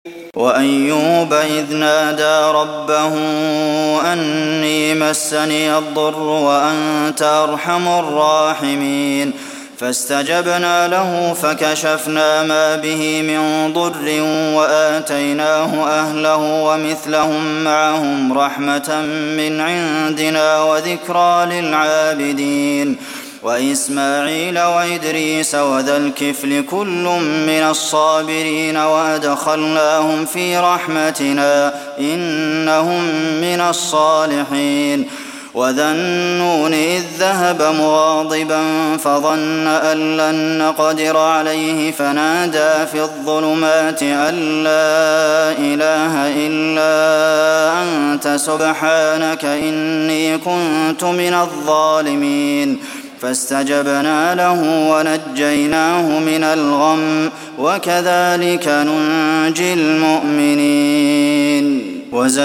وأيوب إذ نادى ربه أني مسني الضر وأنت أرحم الراحمين فاستجبنا له فكشفنا ما به من ضر وآتيناه أهله ومثلهم معهم رحمة من عندنا وذكرى للعابدين وإسماعيل وإدريس وذا الكفل كل من الصابرين وأدخلناهم في رحمتنا إنهم من الصالحين وذا النون إذ ذهب مغاضبا فظن أن لن نقدر عليه فنادى في الظلمات أن لا إله إلا أنت سبحانك إني كنت من الظالمين فاستجبنا له ونجيناه من الغم وكذلك ننجي المؤمنين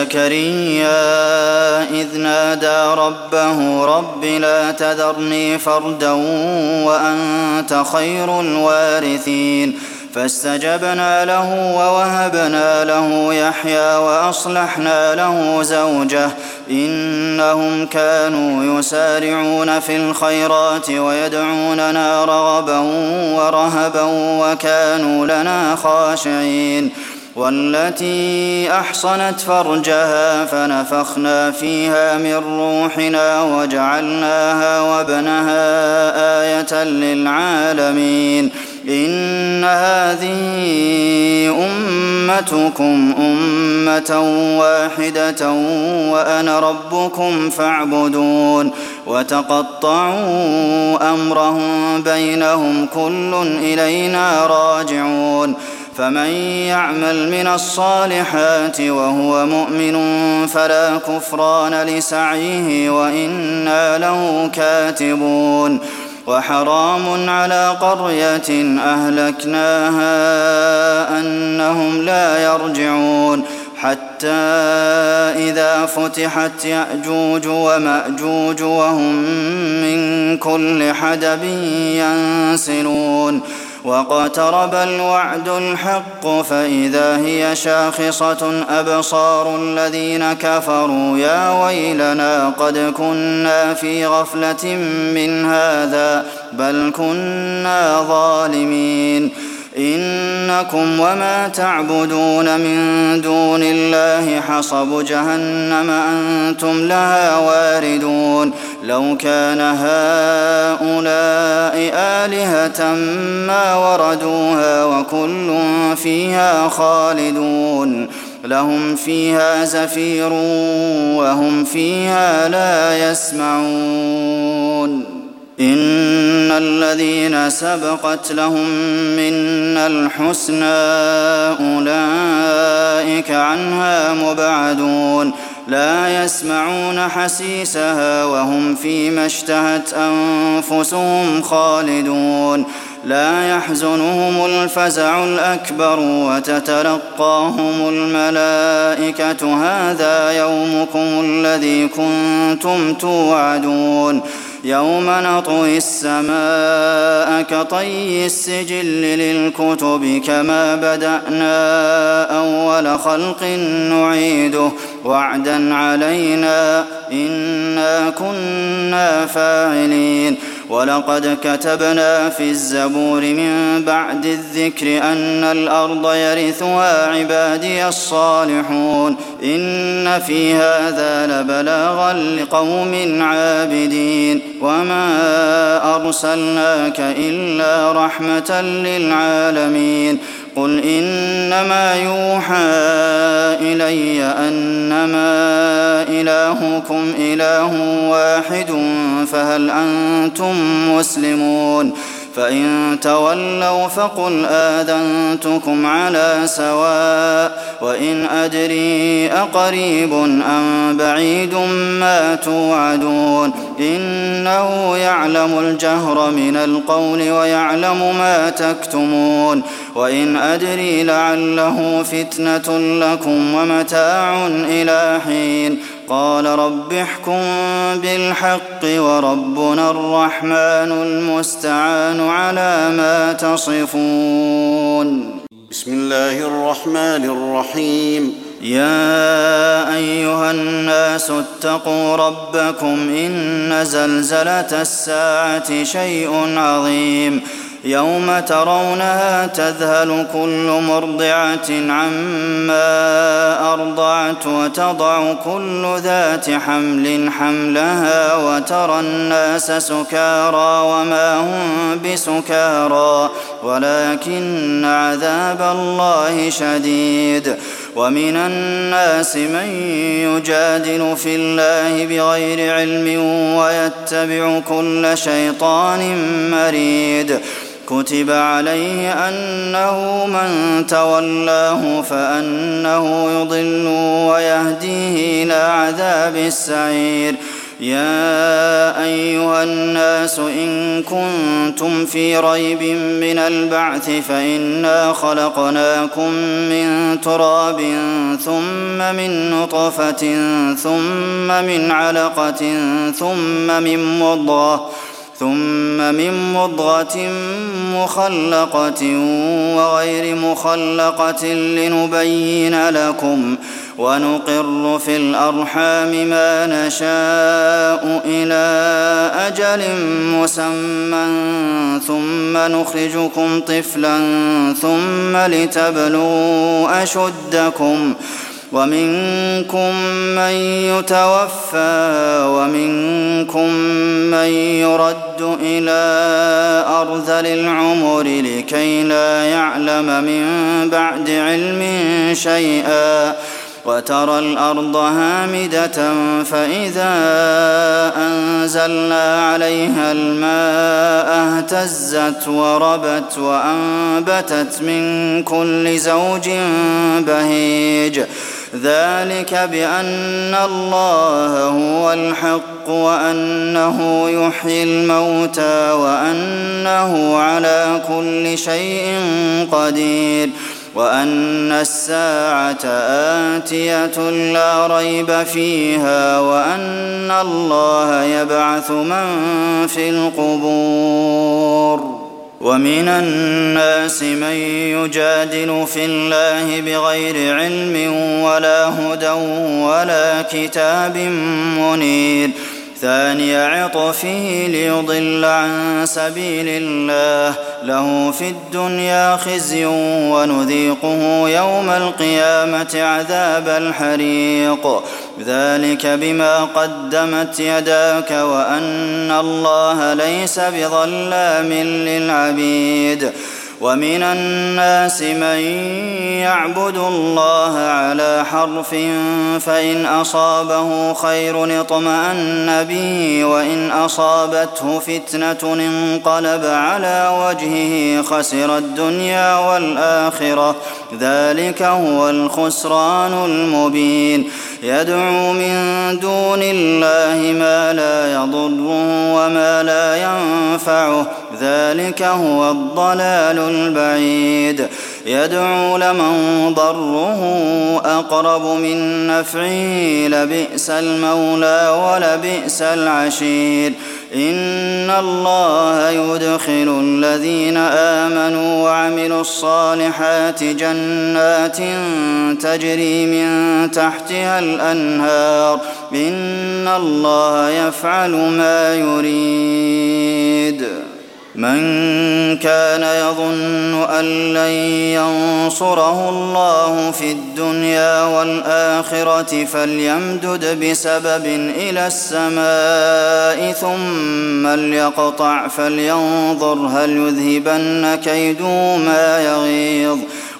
وزكريا إذ نادى ربه رب لا تذرني فردا وأنت خير الوارثين فاستجبنا له ووهبنا له يحيى وأصلحنا له زوجه إنهم كانوا يسارعون في الخيرات ويدعوننا رغبا ورهبا وكانوا لنا خاشعين والتي أحصنت فرجها فنفخنا فيها من روحنا وجعلناها وابنها آية للعالمين إن هذه أمتكم أمة واحدة وأنا ربكم فاعبدون وتقطعوا أمرهم بينهم كل إلينا راجعون فمن يعمل من الصالحات وهو مؤمن فلا كفران لسعيه وإنا له كاتبون وحرام على قرية أهلكناها أنهم لا يرجعون حتى إذا فتحت يأجوج ومأجوج وهم من كل حدب ينسلون واقترب الوعد الحق فإذا هي شاخصة أبصار الذين كفروا يا ويلنا قد كنا في غفلة من هذا بل كنا ظالمين إنكم وما تعبدون من دون الله حصب جهنم أنتم لها واردون لو كان هؤلاء آلهة ما وردوها وكل فيها خالدون لهم فيها زفير وهم فيها لا يسمعون إن الذين سبقت لهم منا الحسنى أولئك عنها مبعدون لا يسمعون حسيسها وهم فيما اشتهت أنفسهم خالدون لا يحزنهم الفزع الأكبر وتتلقاهم الملائكة هذا يومكم الذي كنتم توعدون يوم نطوي السماء كطي السجل للكتب كما بدأنا أول خلق نعيده وعدا علينا إنا كنا فاعلين ولقد كتبنا في الزبور من بعد الذكر أن الأرض يرثها عبادي الصالحون إن في هذا لبلاغا لقوم عابدين وما أرسلناك إلا رحمة للعالمين قل إنما يوحى إلي أنما إلهكم إله واحد فهل أنتم مسلمون فإن تولوا فقل آذنتكم على سواء وإن أدري أقريب أم بعيد ما توعدون إنه يعلم الجهر من القول ويعلم ما تكتمون وإن أدري لعله فتنة لكم ومتاع إلى حين قال رب احكم بالحق وربنا الرحمن المستعان على ما تصفون بسم الله الرحمن الرحيم. يا أيها الناس اتقوا ربكم إن زلزلة الساعة شيء عظيم يوم ترونها تذهل كل مرضعة عما أرضعت وتضع كل ذات حمل حملها وترى الناس سكارى وما هم بسكارى ولكن عذاب الله شديد. ومن الناس من يجادل في الله بغير علم ويتبع كل شيطان مريد. كتب عليه أنه من تولاه فأنه يضل ويهديه إلى عذاب السعير. يا أيها الناس إن كنتم في ريب من البعث فإنا خلقناكم من تراب ثم من نطفة ثم من علقة ثم من مضغة مخلقة وغير مخلقة لنبين لكم ونقر في الأرحام ما نشاء إلى أجل مسمى ثم نخرجكم طفلا ثم لتبلغوا أشدكم ومنكم من يتوفى ومنكم من يرد إلى أرذل العمر لكي لا يعلم من بعد علم شيئا. وترى الأرض هامدة فإذا أنزلنا عليها الماء اهتزت وربت وأنبتت من كل زوج بهيج. ذلك بأن الله هو الحق وأنه يحيي الموتى وأنه على كل شيء قدير وأن الساعة آتية لا ريب فيها وأن الله يبعث من في القبور. ومن الناس من يجادل في الله بغير علم ولا هدى ولا كتاب منير. ثاني عطفه ليضل عن سبيل الله له في الدنيا خزي ونذيقه يوم القيامة عذاب الحريق. ذلك بما قدمت يداك وأن الله ليس بظلام للعبيد. ومن الناس من يعبد الله على حرف فإن أصابه خير اطمأن به وإن أصابته فتنة انقلب على وجهه خسر الدنيا والآخرة ذلك هو الخسران المبين. يدعو من دون الله ما لا يضره وما لا ينفعه ذلك هو الضلال البعيد. يدعو لمن ضره أقرب من نفعه لبئس المولى ولبئس العشير. إن الله يدخل الذين آمنوا وعملوا الصالحات جنات تجري من تحتها الأنهار إن الله يفعل ما يريد. من كان يظن أن لن ينصره الله في الدنيا والآخرة فليمدد بسبب إلى السماء ثم ليقطع فلينظر هل يذهبن كيده ما يغيظ.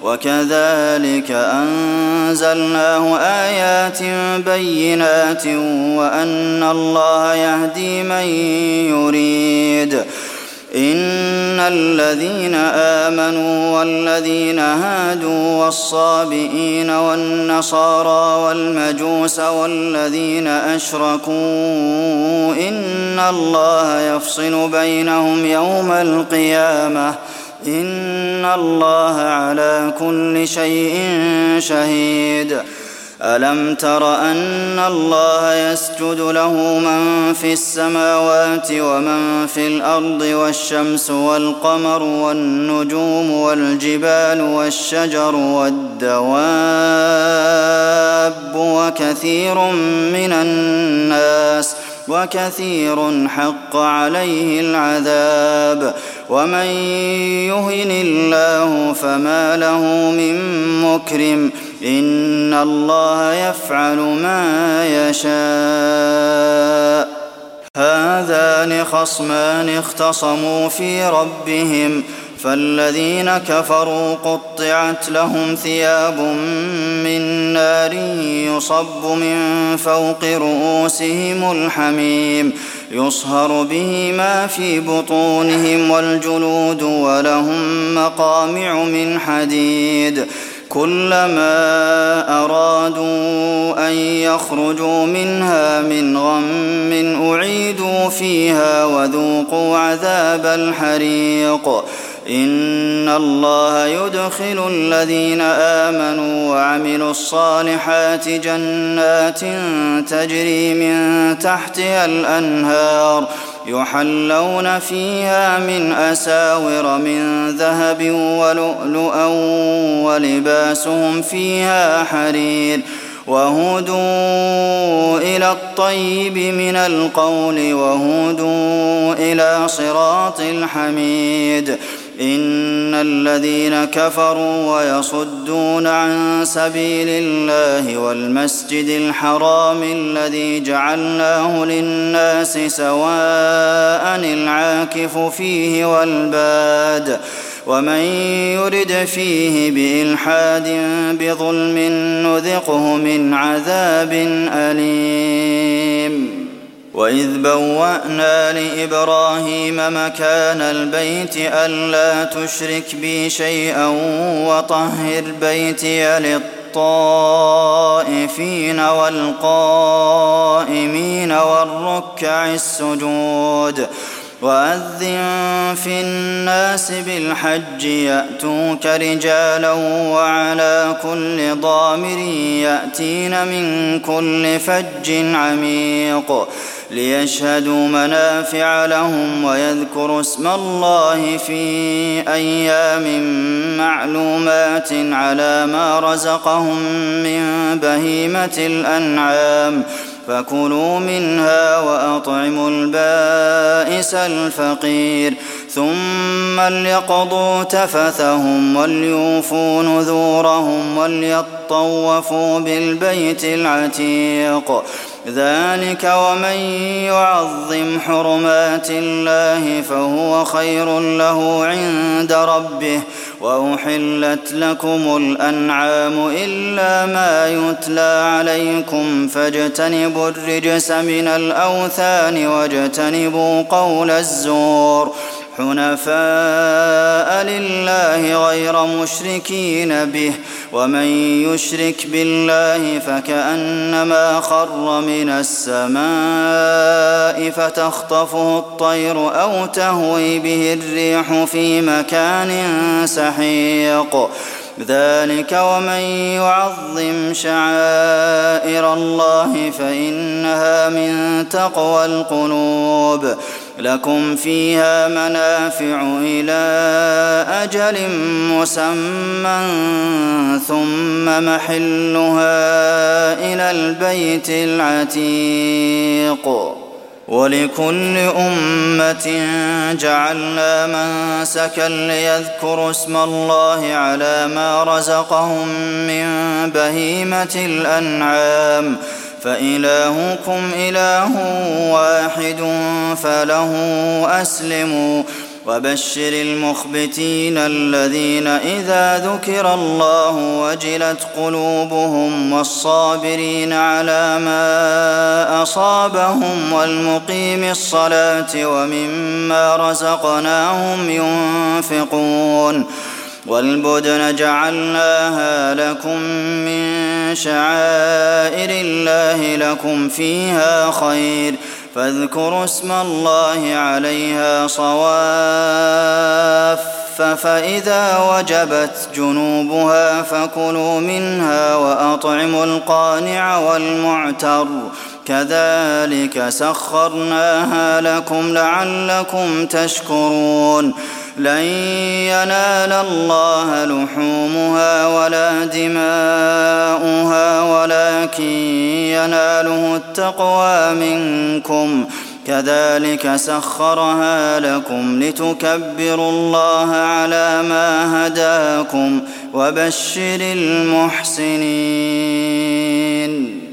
وكذلك أنزلناه آيات بينات وأن الله يهدي من يريد. إن الذين آمنوا والذين هادوا والصابئين والنصارى والمجوس والذين أشركوا إن الله يفصل بينهم يوم القيامة إن الله على كل شيء شهيد. ألم تر أن الله يسجد له من في السماوات ومن في الأرض والشمس والقمر والنجوم والجبال والشجر والدواب وكثير حق عليه العذاب ومن يهن الله فما له من مكرم إن الله يفعل ما يشاء هذان خصمان اختصموا في ربهم فالذين كفروا قطعت لهم ثياب من نار يصب من فوق رؤوسهم الحميم يصهر به ما في بطونهم والجلود ولهم مقامع من حديد كلما أرادوا أن يخرجوا منها من غم أعيدوا فيها وذوقوا عذاب الحريق إن الله يدخل الذين آمنوا وعملوا الصالحات جنات تجري من تحتها الأنهار يحلون فيها من أساور من ذهب ولؤلؤا ولباسهم فيها حرير وهدوا إلى الطيب من القول وهدوا إلى صراط الحميد إن الذين كفروا ويصدون عن سبيل الله والمسجد الحرام الذي جعلناه للناس سواء العاكف فيه والباد ومن يرد فيه بإلحاد بظلم نذقه من عذاب أليم وإذ بوأنا لإبراهيم مكان البيت ألا تشرك بي شيئا وطهر بيتي للطائفين والقائمين والركع السجود وأذن في الناس بالحج يأتوك رجالا وعلى كل ضامر يأتين من كل فج عميق ليشهدوا منافع لهم ويذكروا اسم الله في أيام معلومات على ما رزقهم من بهيمة الأنعام فكلوا منها وأطعموا البائس الفقير ثم ليقضوا تفثهم وليوفوا نذورهم وليطوفوا بالبيت العتيق ذلك ومن يعظم حرمات الله فهو خير له عند ربه وأحلت لكم الأنعام إلا ما يتلى عليكم فاجتنبوا الرجس من الأوثان واجتنبوا قول الزور حنفاء لله غير مشركين به ومن يشرك بالله فكأنما خر من السماء فتخطفه الطير أو تهوي به الريح في مكان سحيق ذلك ومن يعظم شعائر الله فإنها من تقوى القلوب لكم فيها منافع إلى أجل مسمى ثم محلها إلى البيت العتيق ولكل أمة جعلنا منسكا ليذكروا اسم الله على ما رزقهم من بهيمة الأنعام فإلهكم إله واحد فله أسلموا وبشر المخبتين الذين إذا ذكر الله وجلت قلوبهم والصابرين على ما أصابهم والمقيم الصلاة ومما رزقناهم ينفقون والبدن جعلناها لكم من شعائر الله لكم فيها خير فاذكروا اسم الله عليها صواف فإذا وجبت جنوبها فكلوا منها وأطعموا القانع والمعتر كذلك سخرناها لكم لعلكم تشكرون لن ينال الله لحومها ولا دماؤها ولكن يناله التقوى منكم كذلك سخرها لكم لتكبروا الله على ما هداكم وبشر المحسنين